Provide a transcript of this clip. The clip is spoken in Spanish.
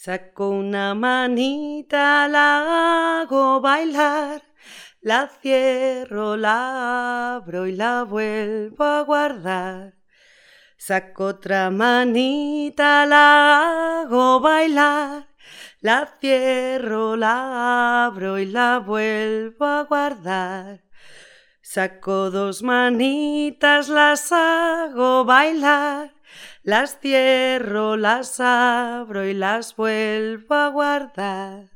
Saco una manita, la hago bailar, la cierro, la abro y la vuelvo a guardar. Saco otra manita, la hago bailar, la cierro, la abro y la vuelvo a guardar. Saco dos manitas, las hago bailar, las cierro, las abro y las vuelvo a guardar.